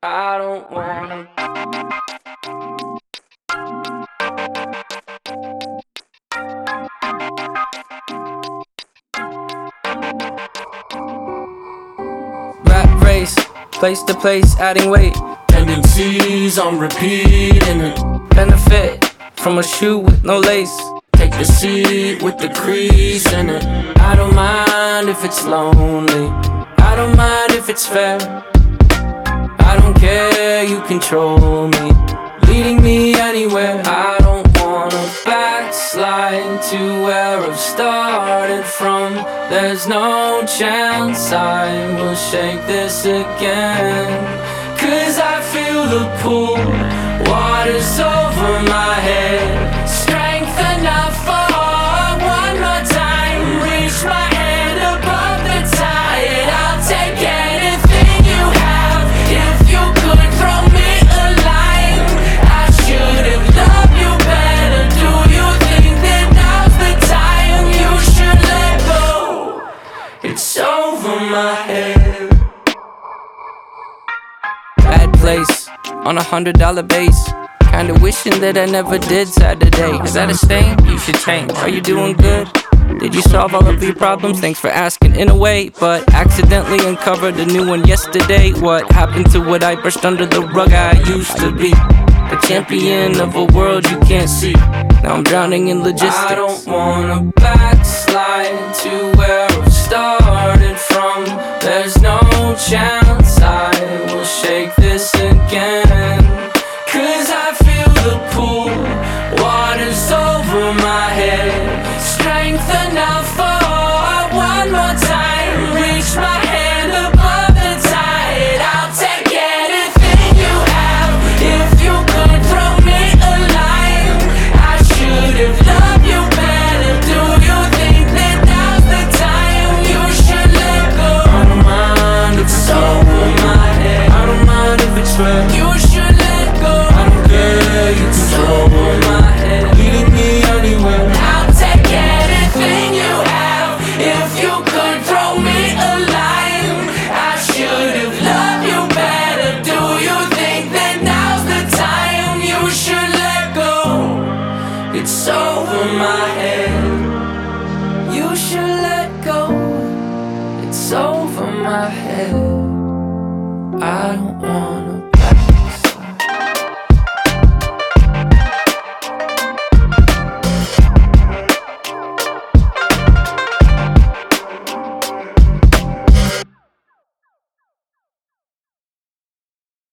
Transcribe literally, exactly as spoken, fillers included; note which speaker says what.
Speaker 1: I don't wanna. Rap race, place to place, adding weight.
Speaker 2: Tendencies on repeat and it
Speaker 1: Benefit from a shoe with no lace.
Speaker 2: take the seat with the crease in it.
Speaker 1: I don't mind if it's lonely. I don't mind if it's fair. I don't care, you control me, leading me anywhere. I don't wanna backslide to where I've started from. There's no chance I will shake this again. Cause I feel the pull, water's over my head. Strength enough for one more time. Reach my hand above the tide. I'll take anything you have. If you could throw me a line, I should have loved you better. Do you think that now's the time you should let go? It's over my head. Bad place, on a hundred dollar base. Kinda wishing that I never did Saturday. Is that a stain? You should change. Are you doing good? Did you solve all of your problems? Thanks for asking in a way, but accidentally uncovered a new one yesterday. What happened to what I brushed under the rug I used to be? A champion of a world you can't see. Now I'm drowning in logistics. I don't wanna backslide to where I've started from. There's no chance I will shake this again. Cause I feel the pull, water's over my head. Strength enough for one more time. Reach my hand above the tide. I'll take anything you have. If you could throw me a line, I should have loved you better. Do you think that now's the time you should let go? I don't mind if it's over my head. I don't mind if it's fair. You should let go. I don't care, you can throw my head, leading me anywhere. I'll take anything you have. If you could throw me a line, I should have loved you better. Do you think that now's the time you should let go? It's over my head. You should let go. It's over my head. I don't wanna